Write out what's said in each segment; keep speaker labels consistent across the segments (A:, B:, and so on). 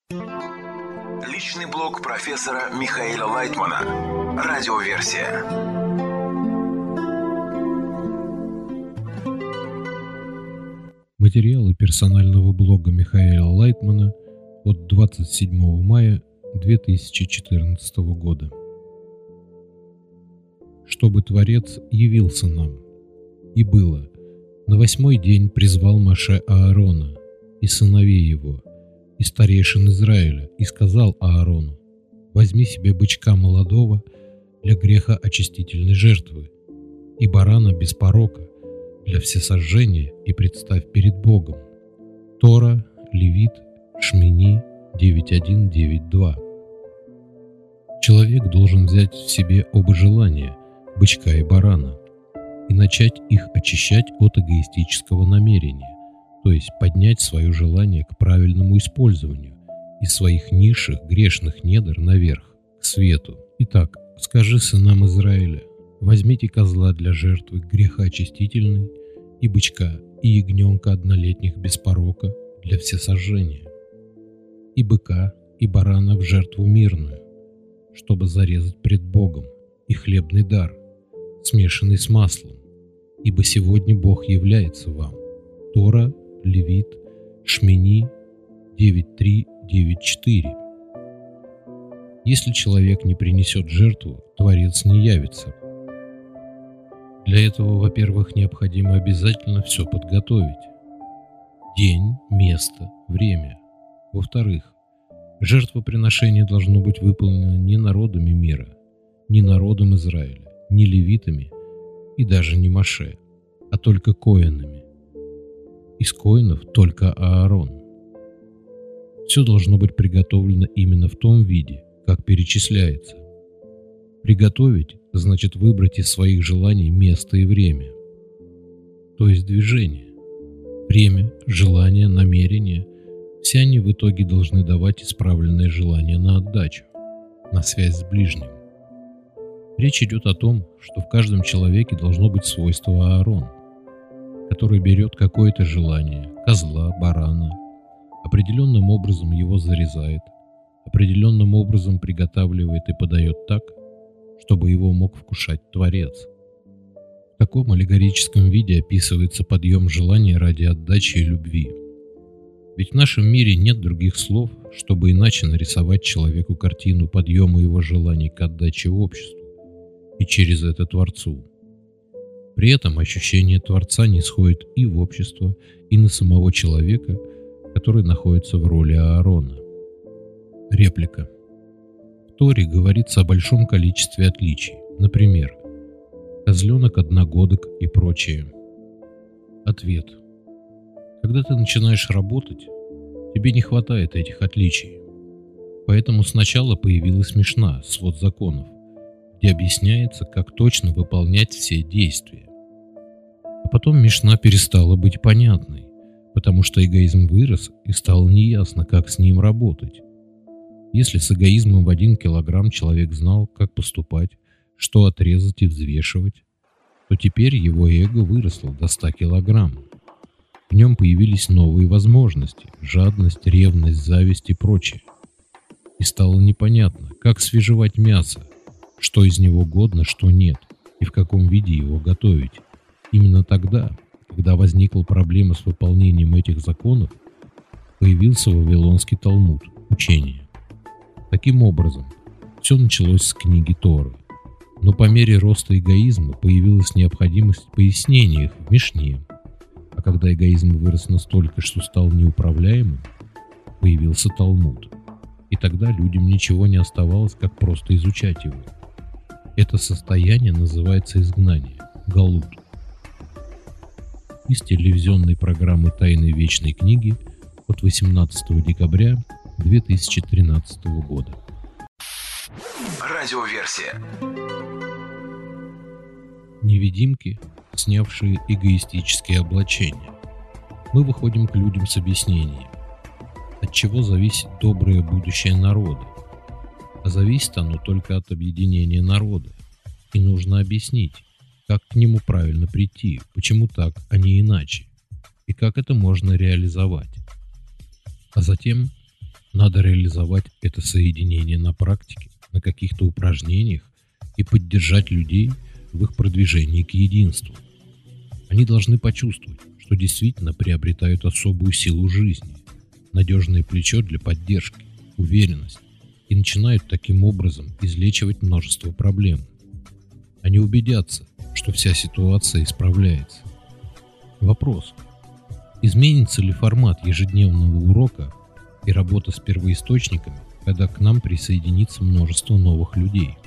A: Личный блог профессора Михаила Лайтмана. Радиоверсия.
B: Материалы персонального блога Михаила Лайтмана от 27 мая 2014 года. Чтобы Творец явился нам. И было: на 8-й день призвал Моше Аарона и сыновей его, и старейшин Израиля, и сказал Аарону: возьми себе бычка молодого для греха очистительной жертвы, и барана без порока для всесожжения, и представь перед Богом. Тора, Левит, Шмини 9.1-9.2. Человек должен взять в себе оба желания, бычка и барана, и начать их очищать от эгоистического намерения, то есть поднять свое желание к правильному использованию из своих низших грешных недр наверх, к свету. Итак, скажи сынам Израиля: возьмите козла для жертвы грехоочистительной, и бычка, и ягненка однолетних без порока для всесожжения, и быка, и барана в жертву мирную, чтобы зарезать пред Богом, и хлебный дар, смешанный с маслом, ибо сегодня Бог является вам. Тора, Левит, Шмини 9.3-9.4. Если человек не принесет жертву, Творец не явится. Для этого, во-первых, необходимо обязательно все подготовить. День, место, время. Во-вторых, жертвоприношение должно быть выполнено не народами мира, не народом Израиля, не левитами и даже не Моше, а только коэнами. Из коэнов только Аарон. Все должно быть приготовлено именно в том виде, как перечисляется. Приготовить значит выбрать из своих желаний место и время, то есть движение. Время, желание, намерение – все они в итоге должны давать исправленное желание на отдачу, на связь с ближним. Речь идет о том, что в каждом человеке должно быть свойство Аарон, который берет какое-то желание, козла, барана, определенным образом его зарезает, определенным образом приготавливает и подает так, чтобы его мог вкушать Творец. В таком аллегорическом виде описывается подъем желания ради отдачи и любви. Ведь в нашем мире нет других слов, чтобы иначе нарисовать человеку картину подъема его желаний к отдаче обществу и через это Творцу. При этом ощущение Творца нисходит и в общество, и на самого человека, который находится в роли Аарона. Реплика. В Торе говорится о большом количестве отличий. Например, козленок, одногодок и прочее. Ответ. Когда ты начинаешь работать, тебе не хватает этих отличий. Поэтому сначала появилась Мишна, свод законов, где объясняется, как точно выполнять все действия. А потом Мишна перестала быть понятной, потому что эгоизм вырос и стало неясно, как с ним работать. Если с эгоизмом в 1 килограмм человек знал, как поступать, что отрезать и взвешивать, то теперь его эго выросло до 100 килограмм. В нем появились новые возможности – жадность, ревность, зависть и прочее. И стало непонятно, как свежевать мясо, что из него годно, что нет, и в каком виде его готовить. Именно тогда, когда возникла проблема с выполнением этих законов, появился Вавилонский Талмуд, учение. Таким образом, все началось с книги Торы. Но по мере роста эгоизма появилась необходимость в пояснениях в Мишне. А когда эгоизм вырос настолько, что стал неуправляемым, появился Талмуд. И тогда людям ничего не оставалось, как просто изучать его. Это состояние называется изгнание, галут. Из телевизионной программы «Тайны вечной книги» от 18 декабря 2013 года.
A: Радиоверсия.
B: Невидимки, снявшие эгоистические облачения. Мы выходим к людям с объяснением, от чего зависит доброе будущее народа. А зависит оно только от объединения народа. И нужно объяснить, как к нему правильно прийти, почему так, а не иначе, и как это можно реализовать. А затем Надо реализовать это соединение на практике, на каких-то упражнениях и поддержать людей в их продвижении к единству. Они должны почувствовать, что действительно приобретают особую силу жизни, надежное плечо для поддержки, уверенность, и начинают таким образом излечивать множество проблем. Они убедятся, что вся ситуация исправляется. Вопрос: изменится ли формат ежедневного урока и работа с первоисточниками, когда к нам присоединится множество новых людей?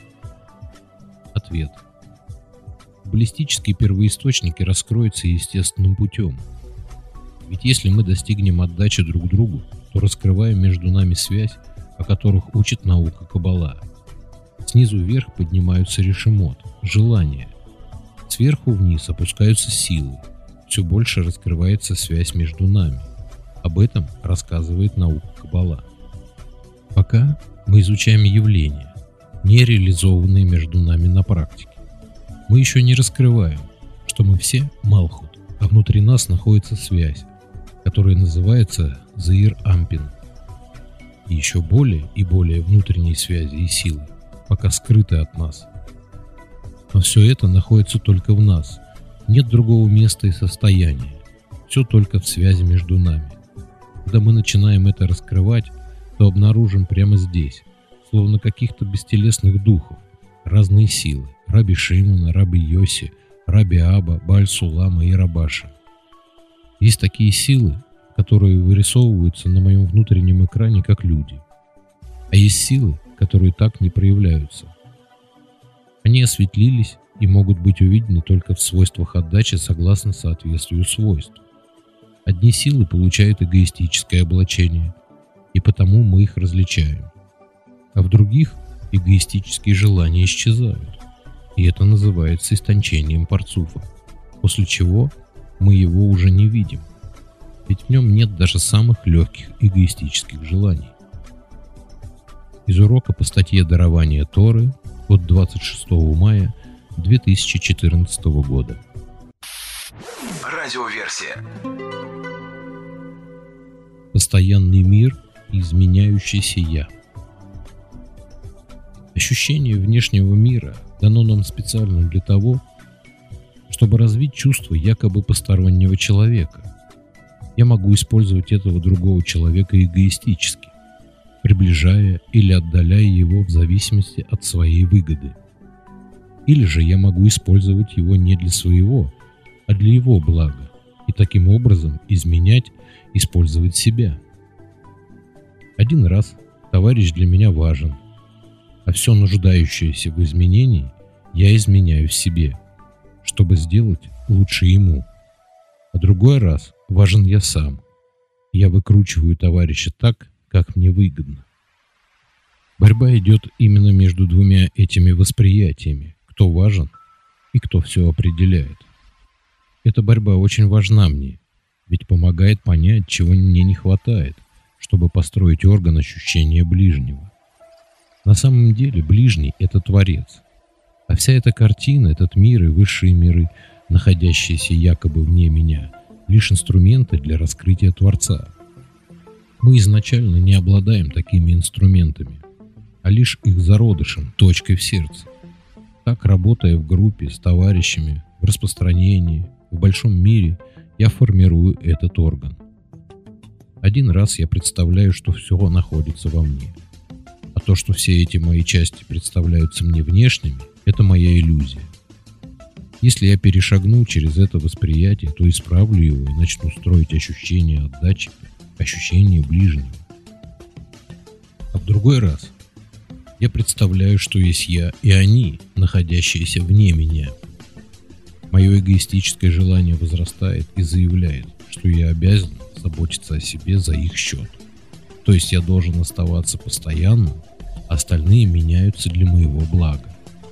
B: Ответ: баллистические первоисточники раскроются естественным путем. Ведь если мы достигнем отдачи друг другу, то раскрываем между нами связь, о которых учит наука Каббала. Снизу вверх поднимаются решемот, желания. Сверху вниз опускаются силы. Все больше раскрывается связь между нами. Об этом рассказывает наука Каббала. Пока мы изучаем явления, не реализованные между нами на практике. Мы еще не раскрываем, что мы все Малхут, а внутри нас находится связь, которая называется Заир Ампин. И еще более и более внутренней связи и силы, пока скрыты от нас. Но все это находится только в нас. Нет другого места и состояния. Все только в связи между нами. Когда мы начинаем это раскрывать, то обнаружим прямо здесь, словно каких-то бестелесных духов, разные силы: Раби Шимона, Раби Йоси, Раби Аба, Бааль Сулама и Рабаша. Есть такие силы, которые вырисовываются на моем внутреннем экране как люди. А есть силы, которые так не проявляются. Они осветлились и могут быть увидены только в свойствах отдачи согласно соответствию свойств. Одни силы получают эгоистическое облачение, и потому мы их различаем. А в других эгоистические желания исчезают, и это называется истончением парцуфа, после чего мы его уже не видим, ведь в нем нет даже самых легких эгоистических желаний. Из урока по статье «Дарование Торы» от 26 мая 2014 года.
A: Радиоверсия.
B: Постоянный мир и изменяющийся «я». Ощущение внешнего мира дано нам специально для того, чтобы развить чувство якобы постороннего человека. Я могу использовать этого другого человека эгоистически, приближая или отдаляя его в зависимости от своей выгоды. Или же я могу использовать его не для своего, а для его блага, и таким образом изменять, использовать себя. Один раз товарищ для меня важен, а все нуждающееся в изменении я изменяю в себе, чтобы сделать лучше ему. А другой раз важен я сам. Я выкручиваю товарища так, как мне выгодно. Борьба идет именно между двумя этими восприятиями: кто важен и кто все определяет. Эта борьба очень важна мне, ведь помогает понять, чего мне не хватает, чтобы построить орган ощущения ближнего. На самом деле ближний — это Творец, а вся эта картина, этот мир и высшие миры, находящиеся якобы вне меня, лишь инструменты для раскрытия Творца. Мы изначально не обладаем такими инструментами, а лишь их зародышем, точкой в сердце. Так, работая в группе, с товарищами, в распространении, в большом мире, я формирую этот орган. Один раз я представляю, что все находится во мне. А то, что все эти мои части представляются мне внешними, это моя иллюзия. Если я перешагну через это восприятие, то исправлю его и начну строить ощущение отдачи, ощущение ближнего. А в другой раз я представляю, что есть я и они, находящиеся вне меня. Мое эгоистическое желание возрастает и заявляет, что я обязан заботиться о себе за их счет. То есть я должен оставаться постоянным, а остальные меняются для моего блага.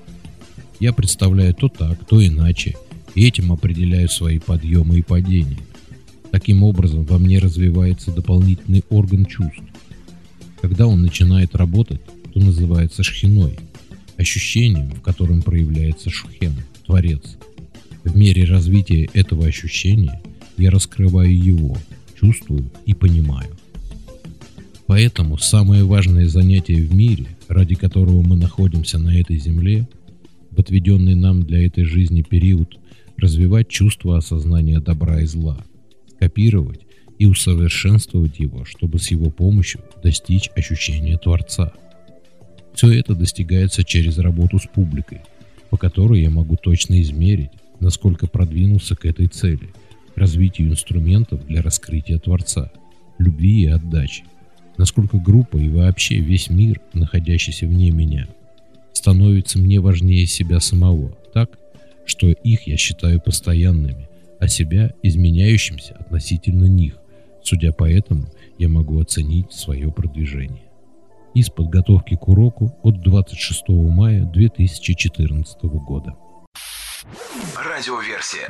B: Я представляю то так, то иначе, и этим определяю свои подъемы и падения. Таким образом, во мне развивается дополнительный орган чувств. Когда он начинает работать, то называется шхиной, ощущением, в котором проявляется шхем, Творец. В мере развития этого ощущения я раскрываю его, чувствую и понимаю. Поэтому самое важное занятие в мире, ради которого мы находимся на этой земле, в отведенный нам для этой жизни период, развивать чувство осознания добра и зла, копировать и усовершенствовать его, чтобы с его помощью достичь ощущения Творца. Все это достигается через работу с публикой, по которой я могу точно измерить, насколько продвинулся к этой цели, к развитию инструментов для раскрытия Творца, любви и отдачи, насколько группа и вообще весь мир, находящийся вне меня, становится мне важнее себя самого, так, что их я считаю постоянными, а себя изменяющимся относительно них. Судя по этому, я могу оценить свое продвижение. Из подготовки к уроку от 26 мая 2014 года.
A: Радиоверсия.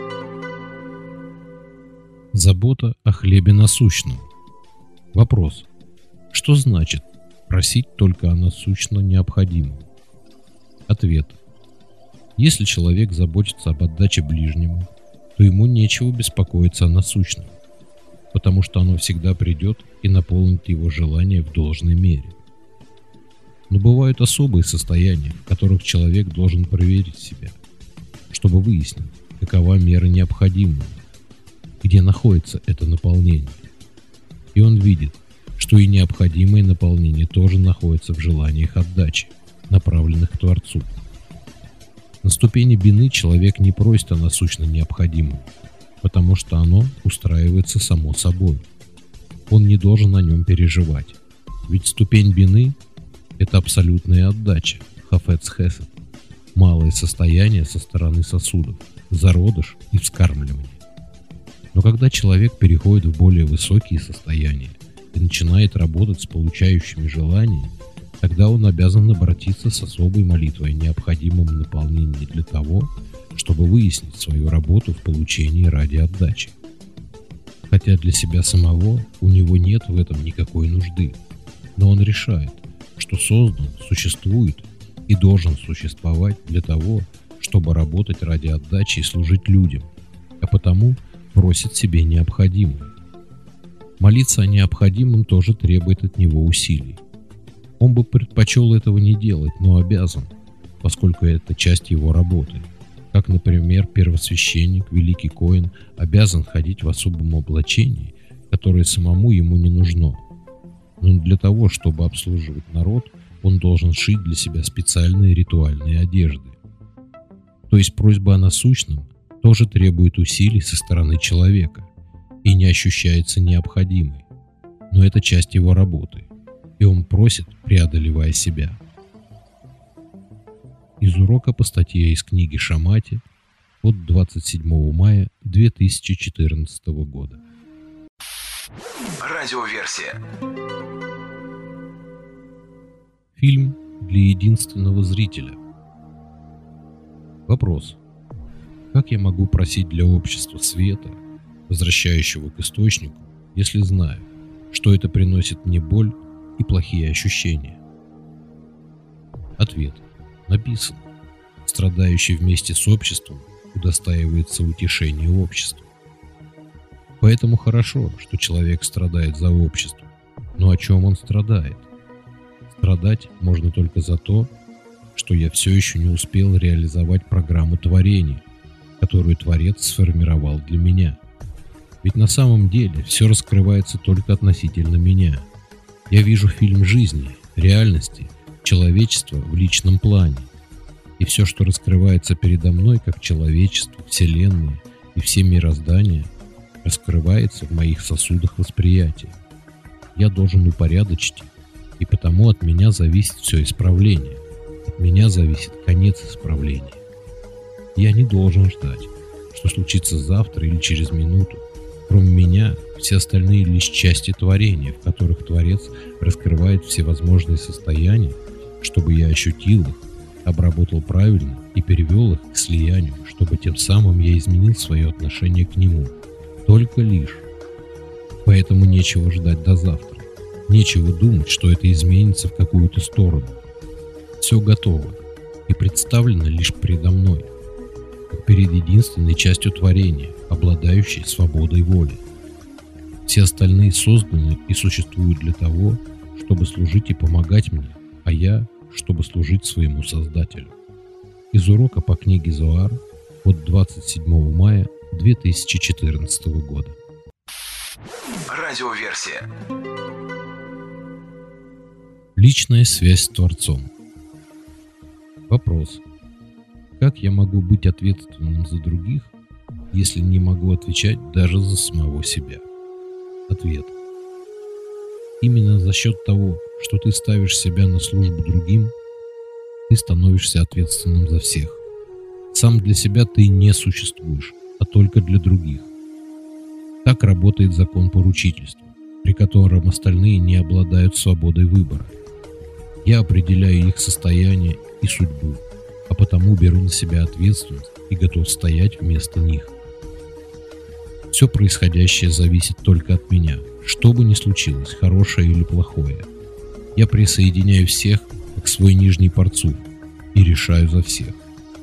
B: Забота о хлебе насущном. Вопрос. Что значит просить только о насущно необходимом? Ответ. Если человек заботится об отдаче ближнему, то ему нечего беспокоиться о насущном, потому что оно всегда придет и наполнит его желание в должной мере. Но бывают особые состояния, в которых человек должен проверить себя, чтобы выяснить, какова мера необходимого, где находится это наполнение. И он видит, что и необходимое наполнение тоже находится в желаниях отдачи, направленных к Творцу. На ступени бины человек не просит о насущно необходимом, потому что оно устраивается само собой. Он не должен о нем переживать. Ведь ступень бины – это абсолютная отдача, хафец хесед, малое состояние со стороны сосудов, зародыш и вскармливание. Но когда человек переходит в более высокие состояния и начинает работать с получающими желаниями, тогда он обязан обратиться с особой молитвой о необходимом наполнении для того, чтобы выяснить свою работу в получении ради отдачи. Хотя для себя самого у него нет в этом никакой нужды, но он решает, что создан, существует и должен существовать для того, чтобы работать ради отдачи и служить людям, а потому просит себе необходимое. Молиться о необходимом тоже требует от него усилий. Он бы предпочел этого не делать, но обязан, поскольку это часть его работы. Как, например, первосвященник, великий Коэн, обязан ходить в особом облачении, которое самому ему не нужно. Но для того, чтобы обслуживать народ, он должен шить для себя специальные ритуальные одежды. То есть просьба о насущном тоже требует усилий со стороны человека и не ощущается необходимой. Но это часть его работы, и он просит, преодолевая себя. Из урока по статье из книги Шамати от 27 мая 2014 года.
A: Радиоверсия.
B: Фильм для единственного зрителя. Вопрос. Как я могу просить для общества света, возвращающего к источнику, если знаю, что это приносит мне боль и плохие ощущения? Ответ. Написано. Страдающий вместе с обществом удостаивается утешения общества. Поэтому хорошо, что человек страдает за общество. Но о чем он страдает? Страдать можно только за то, что я все еще не успел реализовать программу творения, которую Творец сформировал для меня. Ведь на самом деле все раскрывается только относительно меня. Я вижу фильм жизни, реальности, человечества в личном плане. И все, что раскрывается передо мной, как человечество, Вселенная и все мироздания, раскрывается в моих сосудах восприятия. Я должен упорядочить, и потому от меня зависит все исправление. От меня зависит конец исправления. Я не должен ждать, что случится завтра или через минуту. Кроме меня, все остальные лишь части творения, в которых Творец раскрывает всевозможные состояния, чтобы я ощутил их, обработал правильно и перевел их к слиянию, чтобы тем самым я изменил свое отношение к нему. Только лишь. Поэтому нечего ждать до завтра. Нечего думать, что это изменится в какую-то сторону. Все готово и представлено лишь предо мной, как перед единственной частью творения, обладающей свободой воли. Все остальные созданы и существуют для того, чтобы служить и помогать мне, а я, чтобы служить своему Создателю. Из урока по книге Зоар от 27 мая 2014 года.
A: Радиоверсия.
B: Личная связь с Творцом. Вопрос. Как я могу быть ответственным за других, если не могу отвечать даже за самого себя? Ответ. Именно за счет того, что ты ставишь себя на службу другим, ты становишься ответственным за всех. Сам для себя ты не существуешь, а только для других. Так работает закон поручительства, при котором остальные не обладают свободой выбора. Я определяю их состояние и судьбу, а потому беру на себя ответственность и готов стоять вместо них. Все происходящее зависит только от меня, что бы ни случилось, хорошее или плохое. Я присоединяю всех, как свой нижний Парцуф, и решаю за всех.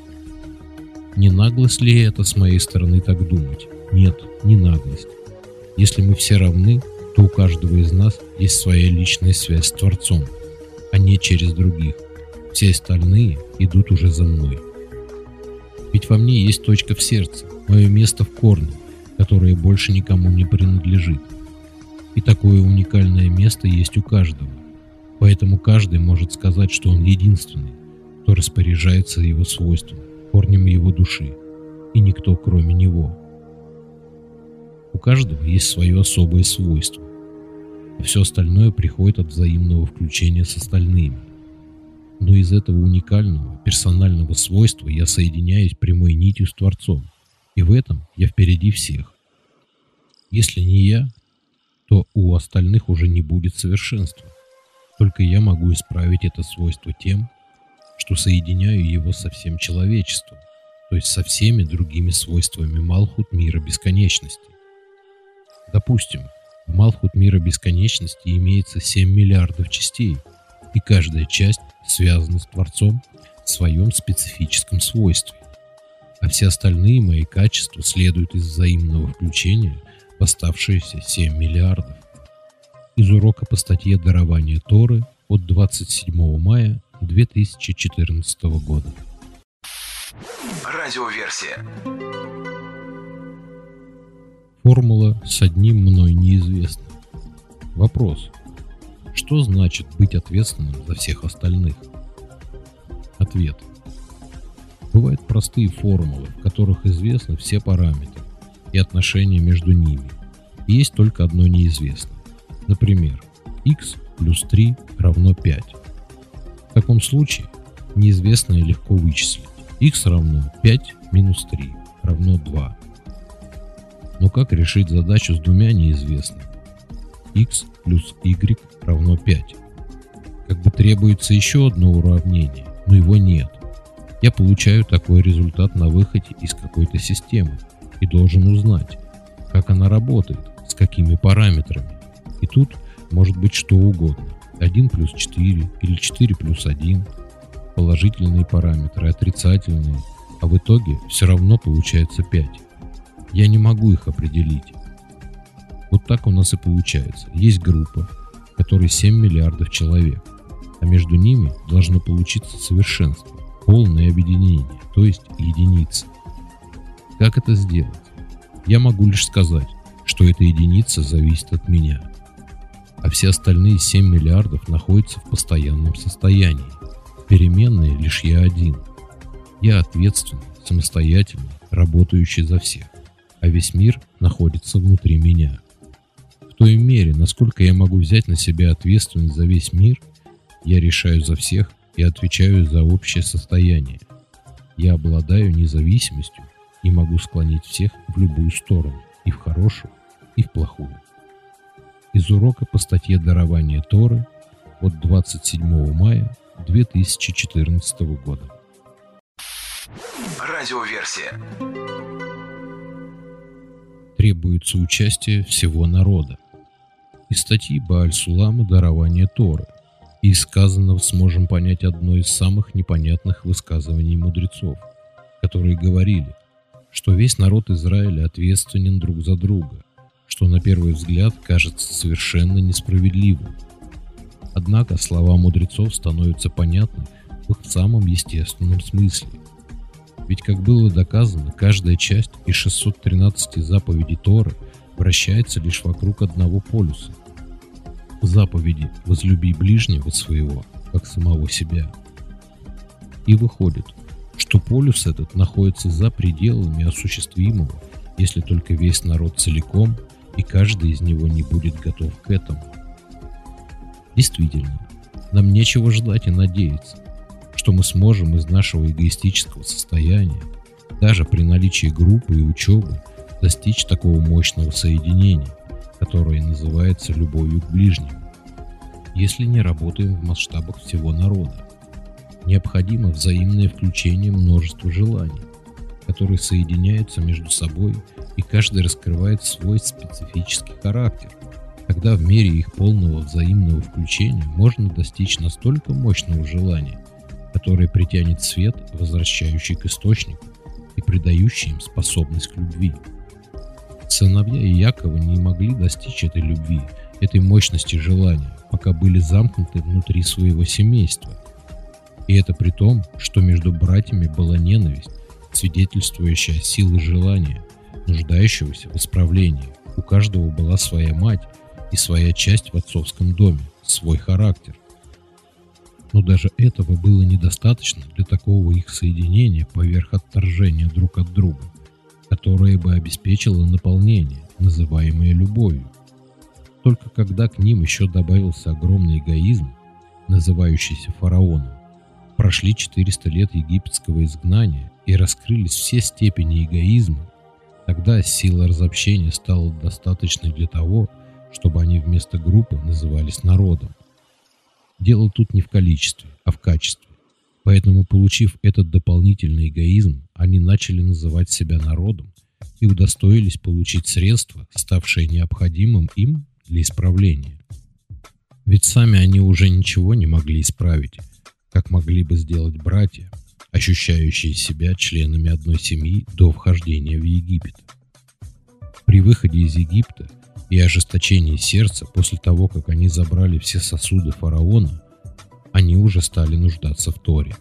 B: Не наглость ли это с моей стороны так думать? Нет, не наглость. Если мы все равны, то у каждого из нас есть своя личная связь с Творцом, а не через других. Все остальные идут уже за мной. Ведь во мне есть точка в сердце, мое место в корне, которое больше никому не принадлежит. И такое уникальное место есть у каждого. Поэтому каждый может сказать, что он единственный, кто распоряжается его свойствами, корнем его души, и никто кроме него. У каждого есть свое особое свойство, а все остальное приходит от взаимного включения с остальными. Но из этого уникального, персонального свойства я соединяюсь прямой нитью с Творцом, и в этом я впереди всех. Если не я, то у остальных уже не будет совершенства. Только я могу исправить это свойство тем, что соединяю его со всем человечеством, то есть со всеми другими свойствами Малхут мира бесконечности. Допустим, в Малхут мира бесконечности имеется 7 миллиардов частей, и каждая часть связана с Творцом в своем специфическом свойстве. А все остальные мои качества следуют из взаимного включения в оставшиеся 7 миллиардов. Из урока по статье «Дарование Торы» от 27 мая 2014 года.
A: Радиоверсия.
B: Формула «с одним мной неизвестна». Вопрос. Что значит быть ответственным за всех остальных? Ответ. Бывают простые формулы, в которых известны все параметры и отношения между ними. И есть только одно неизвестно. Например, x плюс 3 равно 5. В таком случае неизвестное легко вычислить. X равно 5 минус 3 равно 2. Но как решить задачу с двумя неизвестными? X плюс y равно 5. Как бы требуется еще одно уравнение, но его нет. Я получаю такой результат на выходе из какой-то системы и должен узнать, как она работает, с какими параметрами. И тут может быть что угодно. 1 плюс 4 или 4 плюс 1, положительные параметры, отрицательные, а в итоге все равно получается 5. Я не могу их определить. Вот так у нас и получается. Есть группа, в которой 7 миллиардов человек, а между ними должно получиться совершенство, полное объединение, то есть единица. Как это сделать? Я могу лишь сказать, что эта единица зависит от меня, а все остальные 7 миллиардов находятся в постоянном состоянии. Переменные лишь я один. Я ответственный, самостоятельный, работающий за всех, а весь мир находится внутри меня. В той мере, насколько я могу взять на себя ответственность за весь мир, я решаю за всех и отвечаю за общее состояние. Я обладаю независимостью и могу склонить всех в любую сторону, и в хорошую, и в плохую. Из урока по статье «Дарование Торы» от 27 мая 2014 года.
A: Радиоверсия.
B: Требуется участие всего народа. Из статьи Бааль-Сулама «Дарование Торы» и из сказанного сможем понять одно из самых непонятных высказываний мудрецов, которые говорили, что весь народ Израиля ответственен друг за друга, что на первый взгляд кажется совершенно несправедливым. Однако слова мудрецов становятся понятны в их самом естественном смысле. Ведь, как было доказано, каждая часть из 613 заповедей Торы вращается лишь вокруг одного полюса. Заповеди «возлюби ближнего своего, как самого себя». И выходит, что полюс этот находится за пределами осуществимого, если только весь народ целиком, и каждый из него не будет готов к этому. Действительно, нам нечего ждать и надеяться, что мы сможем из нашего эгоистического состояния, даже при наличии группы и учебы, достичь такого мощного соединения, которое называется любовью к ближнему, если не работаем в масштабах всего народа. Необходимо взаимное включение множества желаний, которые соединяются между собой, и каждый раскрывает свой специфический характер. Тогда в мере их полного взаимного включения можно достичь настолько мощного желания, которое притянет свет, возвращающий к источнику и придающий им способность к любви. Сыновья Иакова не могли достичь этой любви, этой мощности желания, пока были замкнуты внутри своего семейства. И это при том, что между братьями была ненависть, свидетельствующая о силе желания, нуждающегося в исправлении. У каждого была своя мать и своя часть в отцовском доме, свой характер. Но даже этого было недостаточно для такого их соединения поверх отторжения друг от друга, которое бы обеспечило наполнение, называемое любовью. Только когда к ним еще добавился огромный эгоизм, называющийся фараоном, прошли 400 лет египетского изгнания и раскрылись все степени эгоизма, тогда сила разобщения стала достаточной для того, чтобы они вместо группы назывались народом. Дело тут не в количестве, а в качестве. Поэтому, получив этот дополнительный эгоизм, они начали называть себя народом и удостоились получить средства, ставшие необходимым им для исправления. Ведь сами они уже ничего не могли исправить, как могли бы сделать братья, ощущающие себя членами одной семьи до вхождения в Египет. При выходе из Египта и ожесточении сердца после того, как они забрали все сосуды фараона, они уже стали нуждаться в Торе.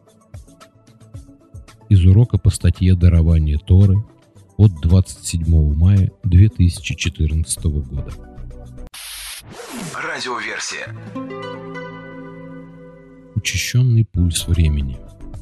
B: Из урока по статье «Дарование Торы» от 27 мая 2014 года.
A: Радиоверсия.
B: Учащенный пульс времени.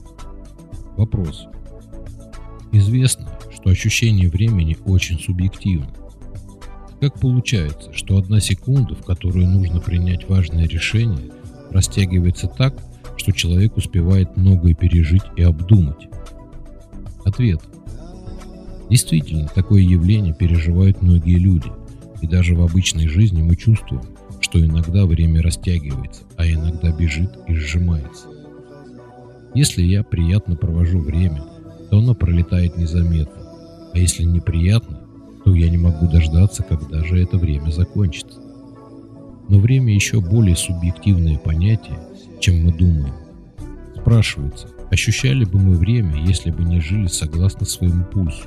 B: Вопрос. Известно, что ощущение времени очень субъективно. Как получается, что 1 секунда, в которую нужно принять важное решение, растягивается так, что человек успевает многое пережить и обдумать? Ответ. Действительно, такое явление переживают многие люди, и даже в обычной жизни мы чувствуем, что иногда время растягивается, а иногда бежит и сжимается. Если я приятно провожу время, то оно пролетает незаметно, а если неприятно, то я не могу дождаться, когда же это время закончится. Но время еще более субъективное понятие, чем мы думаем. Спрашивается, ощущали бы мы время, если бы не жили согласно своему пульсу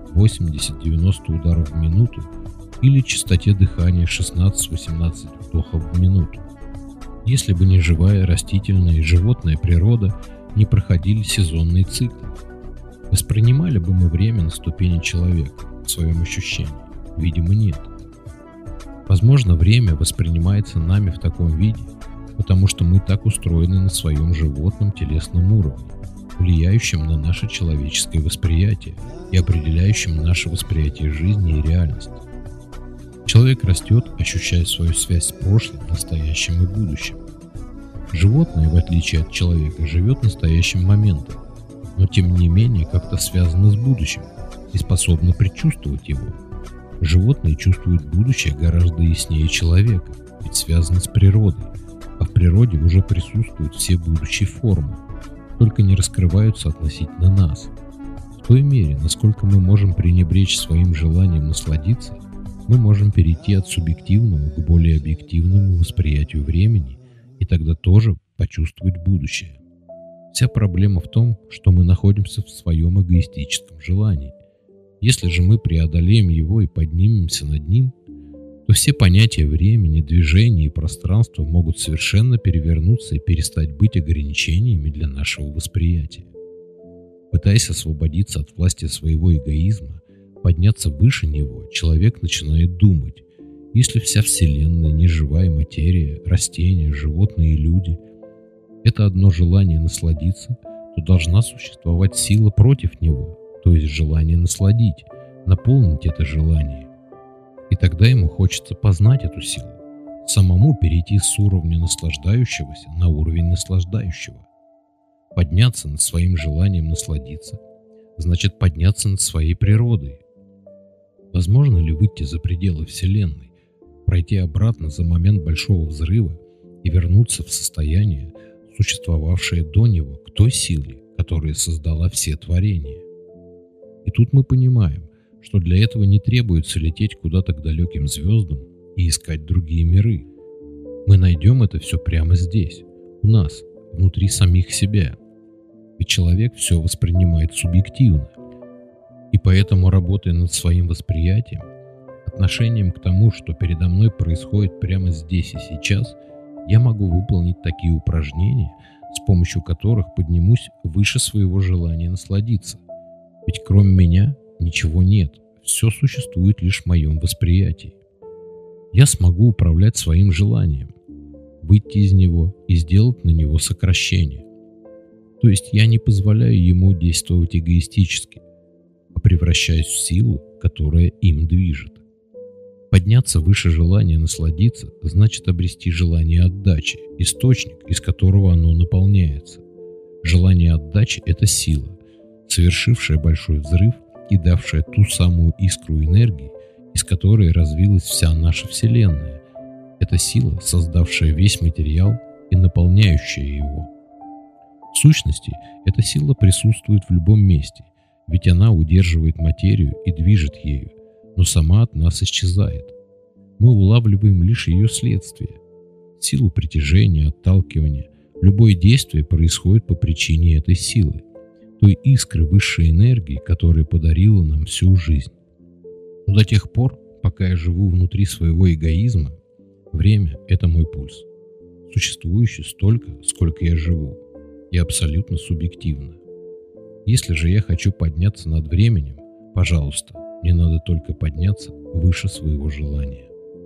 B: 80-90 ударов в минуту или частоте дыхания 16-18 вдохов в минуту? Если бы не живая растительная и животная природа не проходили сезонные циклы, воспринимали бы мы время на ступени человека в своем ощущении? Видимо, нет. Возможно, время воспринимается нами в таком виде, потому что мы так устроены на своем животном телесном уровне, влияющем на наше человеческое восприятие и определяющем наше восприятие жизни и реальности. Человек растет, ощущая свою связь с прошлым, настоящим и будущим. Животное, в отличие от человека, живет настоящим моментом, но тем не менее как-то связано с будущим и способно предчувствовать его. Животные чувствуют будущее гораздо яснее человека, ведь связаны с природой, а в природе уже присутствуют все будущие формы, только не раскрываются относительно нас. В той мере, насколько мы можем пренебречь своим желанием насладиться, мы можем перейти от субъективного к более объективному восприятию времени и тогда тоже почувствовать будущее. Вся проблема в том, что мы находимся в своем эгоистическом желании. Если же мы преодолеем его и поднимемся над ним, то все понятия времени, движения и пространства могут совершенно перевернуться и перестать быть ограничениями для нашего восприятия. Пытаясь освободиться от власти своего эгоизма, подняться выше него, человек начинает думать: если вся Вселенная, неживая материя, растения, животные и люди — это одно желание насладиться, то должна существовать сила против него, то есть желание насладить, наполнить это желание. И тогда ему хочется познать эту силу, самому перейти с уровня наслаждающегося на уровень наслаждающего. Подняться над своим желанием насладиться значит подняться над своей природой. Возможно ли выйти за пределы Вселенной, пройти обратно за момент Большого Взрыва и вернуться в состояние, существовавшее до него, к той силе, которая создала все творения? И тут мы понимаем, что для этого не требуется лететь куда-то к далеким звездам и искать другие миры. Мы найдем это все прямо здесь, у нас, внутри самих себя. Ведь человек все воспринимает субъективно. И поэтому, работая над своим восприятием, отношением к тому, что передо мной происходит прямо здесь и сейчас, я могу выполнить такие упражнения, с помощью которых поднимусь выше своего желания насладиться. Ведь кроме меня ничего нет, все существует лишь в моем восприятии. Я смогу управлять своим желанием, выйти из него и сделать на него сокращение. То есть я не позволяю ему действовать эгоистически, а превращаюсь в силу, которая им движет. Подняться выше желания насладиться значит обрести желание отдачи, источник, из которого оно наполняется. Желание отдачи – это сила, совершившая большой взрыв и давшая ту самую искру энергии, из которой развилась вся наша Вселенная. Это сила, создавшая весь материал и наполняющая его. В сущности, эта сила присутствует в любом месте, ведь она удерживает материю и движет ею, но сама от нас исчезает. Мы улавливаем лишь ее следствие. Силу притяжения, отталкивания. Любое действие происходит по причине этой силы, той искры высшей энергии, которая подарила нам всю жизнь. Но до тех пор, пока я живу внутри своего эгоизма, время – это мой пульс, существующий столько, сколько я живу, и абсолютно субъективно. Если же я хочу подняться над временем, пожалуйста, мне надо только подняться выше своего желания.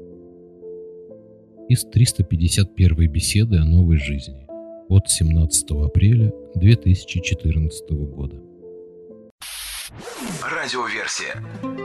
B: Из 351 беседы о новой жизни от 17 апреля 2014 года.
A: Радиоверсия.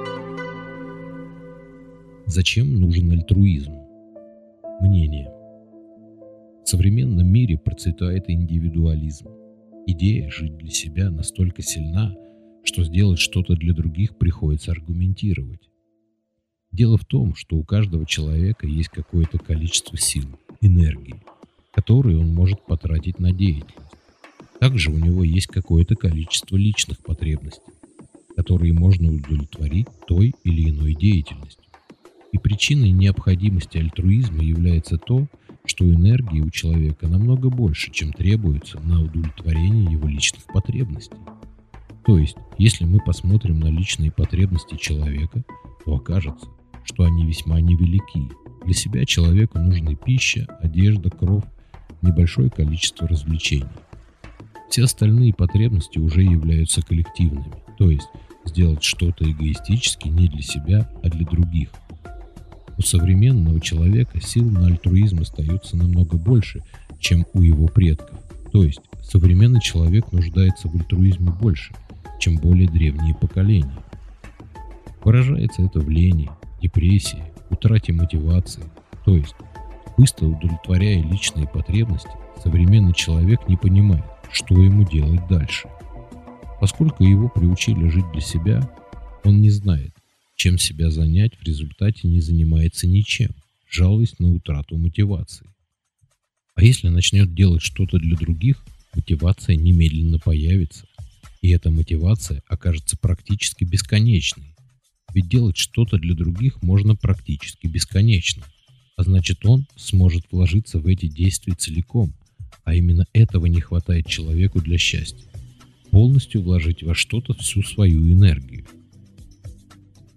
B: Зачем нужен альтруизм? Мнение. В современном мире процветает индивидуализм. Идея жить для себя настолько сильна, что сделать что-то для других приходится аргументировать. Дело в том, что у каждого человека есть какое-то количество сил, энергии, которые он может потратить на деятельность. Также у него есть какое-то количество личных потребностей, которые можно удовлетворить той или иной деятельностью. И причиной необходимости альтруизма является то, что энергии у человека намного больше, чем требуется на удовлетворение его личных потребностей. То есть, если мы посмотрим на личные потребности человека, то окажется, что они весьма невелики. Для себя человеку нужны пища, одежда, кров, небольшое количество развлечений. Все остальные потребности уже являются коллективными, то есть сделать что-то эгоистически не для себя, а для других. У современного человека сил на альтруизм остается намного больше, чем у его предков. То есть современный человек нуждается в альтруизме больше, чем более древние поколения. Выражается это в лени, депрессии, утрате мотивации. То есть, быстро удовлетворяя личные потребности, современный человек не понимает, что ему делать дальше. Поскольку его приучили жить для себя, он не знает, чем себя занять, в результате не занимается ничем, жалуясь на утрату мотивации. А если начнет делать что-то для других, мотивация немедленно появится, и эта мотивация окажется практически бесконечной. Ведь делать что-то для других можно практически бесконечно, а значит, он сможет вложиться в эти действия целиком, а именно этого не хватает человеку для счастья. Полностью вложить во что-то всю свою энергию.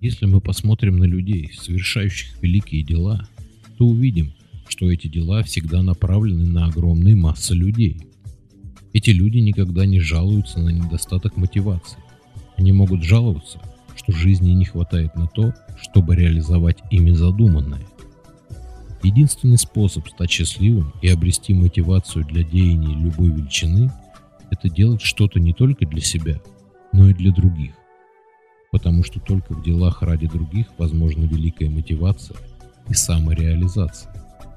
B: Если мы посмотрим на людей, совершающих великие дела, то увидим, что эти дела всегда направлены на огромные массы людей. Эти люди никогда не жалуются на недостаток мотивации. Они могут жаловаться, что жизни не хватает на то, чтобы реализовать ими задуманное. Единственный способ стать счастливым и обрести мотивацию для деяний любой величины – это делать что-то не только для себя, но и для других. Потому что только в делах ради других возможна великая мотивация и самореализация.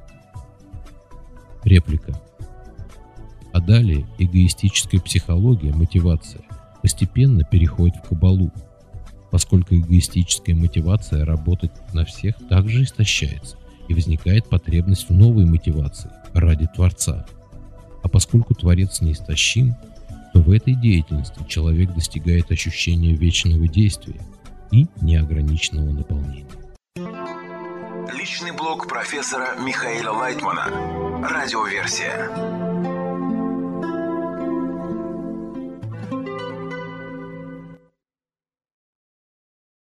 B: Реплика. А далее эгоистическая психология, мотивация, постепенно переходит в кабалу, поскольку эгоистическая мотивация работать на всех также истощается, и возникает потребность в новой мотивации ради Творца. А поскольку Творец неистощим, то в этой деятельности человек достигает ощущения вечного действия и неограниченного наполнения.
A: Личный блог профессора Михаила Лайтмана. Радиоверсия.